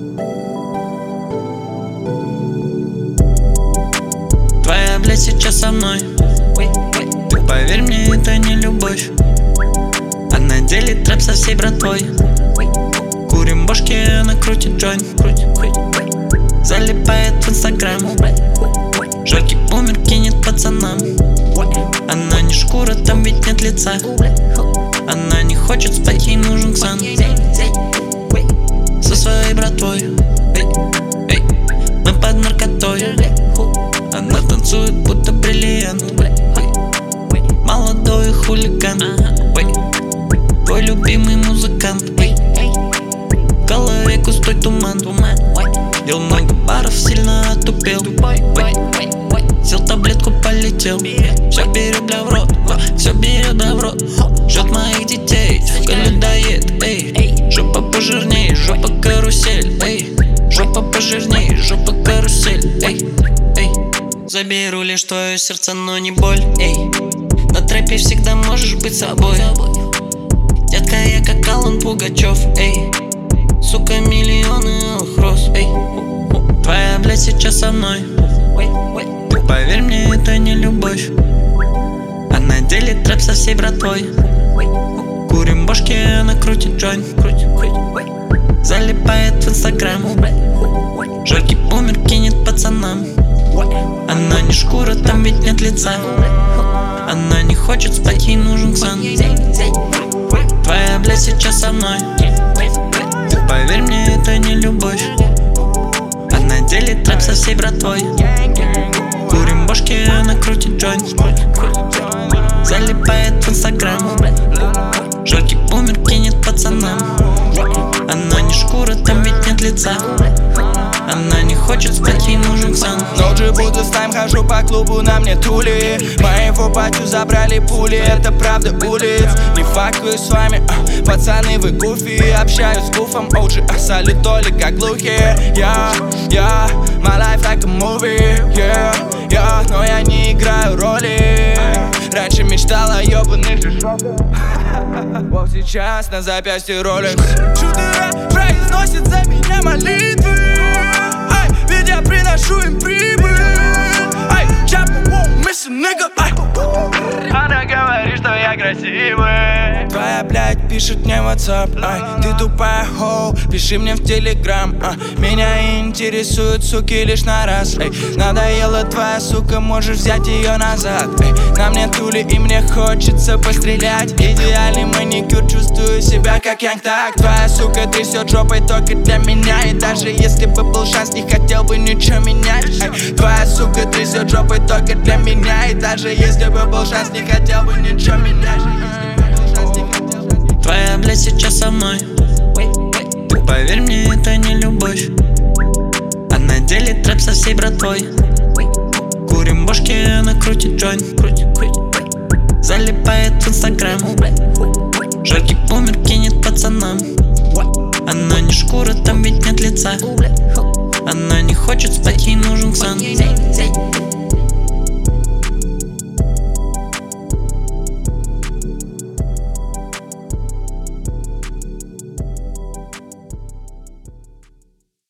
Твоя, блядь, сейчас со мной. Ты поверь мне, это не любовь. Она делит трэп со всей братвой. Курим бошки, она крутит джойнт. Залипает в инстаграм. Жаркий бумер кинет пацанам. Она не шкура, там ведь нет лица. Она не хочет спать, ей нужен ксан. Со своей братвой. Мы под наркотой. Она танцует, будто бриллиант. Молодой хулиган. Твой любимый музыкант. В голове густой туман. Ел много баров, сильно отупел. Сел таблетку, полетел. Все берет бля в рот, все берет бля в рот. Ждет моих детей, сука людоед. Эй, жопа пожирней, жопа карусель. Эй, жопа пожирней, жопа карусель. Эй, эй, заберу лишь твое сердце, но не боль. Эй, на трэпе всегда можешь быть собой. Детка, я как Алан Пугачев. Эй, сука, миллионы алых роз. Эй, твоя, блядь, сейчас со мной. Поверь мне, это не любовь. Она делит трэп со всей братвой. Курим бошки, она крутит джойнт. Залипает в инстаграм. Жаркий бумер кинет пацанам. Она не шкура, там ведь нет лица. Она не хочет спать, ей нужен ксан. Твоя, блядь, сейчас со мной. Поверь мне, это не любовь. Она делит трэп со всей братвой. Курим бошки, она крутит джойнт. Залипает в инстаграм. Жаркий бумер кинет пацанам. Она не шкура, там ведь нет лица. Она не хочет спать, ей нужен ксан. Ноджи буду с тайм, хожу по клубу, на мне тули. Моего батю забрали пули, это правда улиц. Не факую с вами, пацаны вы гуфи. Общаюсь с гуфом, OG, солидоли как глухие. Yeah, my life like a movie. Yeah, но я не играю роли. Раньше мечтала о ёбаных шишоках. Вот сейчас на запястье Rolex. Шутеры произносят за меня молитвы. Ай, ведь я приношу им прибыль. Ай, chopper won't miss a nigga. Ай. Она говорит, что я красивый. Твоя, блядь, пишет мне в WhatsApp. Ай, ты тупая хоу, пиши мне в Telegram. Меня интересуют суки лишь на раз. Эй, надоела твоя сука, можешь взять ее назад. Эй, на мне тули и мне хочется пострелять. Идеальный маникюр, чувствую себя как Янг Так. Твоя сука трясет жопой только для меня. И даже если бы был шанс, не хотел бы ничего менять. Эй, твоя сука трясет жопой только для меня. И даже если бы был шанс, не хотел бы ничего менять. Твоя, блядь, сейчас со мной. Поверь мне, это не любовь. Она делит трэп со всей братвой. Курим бошки, она крутит джойнт. Залипает в инстаграм. Жаркий бумер кинет пацанам. Она не шкура, там ведь нет лица. Она не хочет спать, ей нужен ксан.